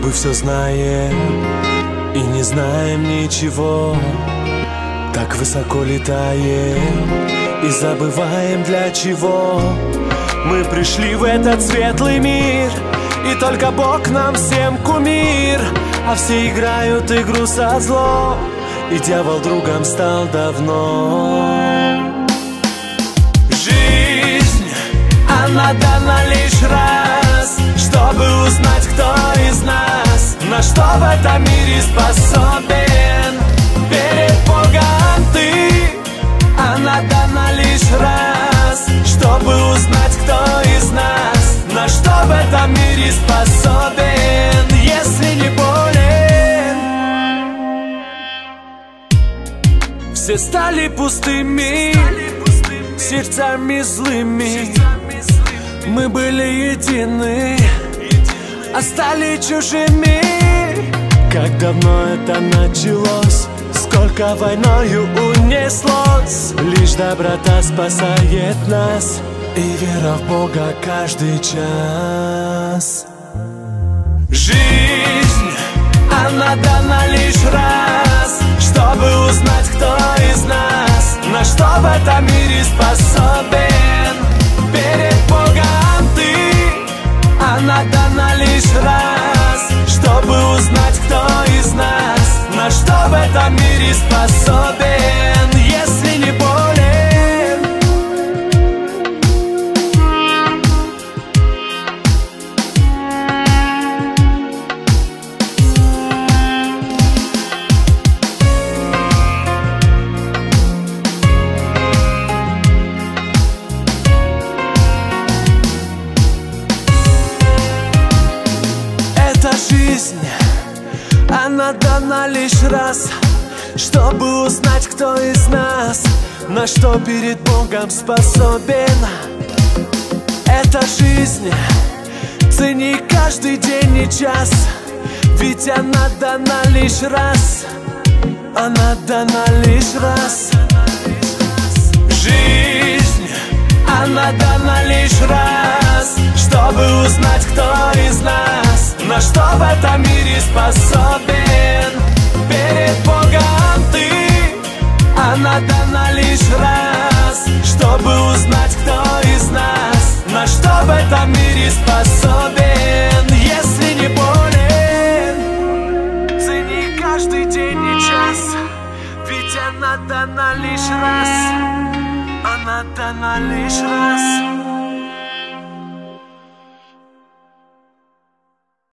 бы все знаем и не знаем ничего. Так высоко летаем и забываем, для чего мы пришли в этот светлый мир. И только Бог нам всем кумир, а все играют игру со злом, и дьявол другом стал давно. Жизнь, она дана лишь раз, чтобы узнать, кто из нас на что в этом мире способен. Перед Богом ты, она дана лишь раз, чтобы узнать, кто из нас на что в этом мире способен, если не болен. Все стали пустыми, сердцами злыми. Мы были едины, а стали чужими. Как давно это началось, сколько войною унеслось. Лишь доброта спасает нас, и вера в Бога каждый час. Жизнь, она дана лишь раз, чтобы узнать, кто из нас на что в этом мире способен. Перед Богом ты, она дана лишь раз, чтобы узнать, кто из нас на что в этом мире способен, если не болен. Эта жизнь, она дана лишь раз, чтобы узнать, кто из нас на что перед Богом способен. Эта жизнь, цени каждый день и час, ведь она дана лишь раз, она дана лишь раз. Жизнь, она дана лишь раз, чтобы узнать, кто из нас на что в этом мире способен. Перед Богом ты, она дана лишь раз, чтобы узнать, кто из нас на что в этом мире способен, если не болен. Цени каждый день и час, ведь она дана лишь раз, она дана лишь раз.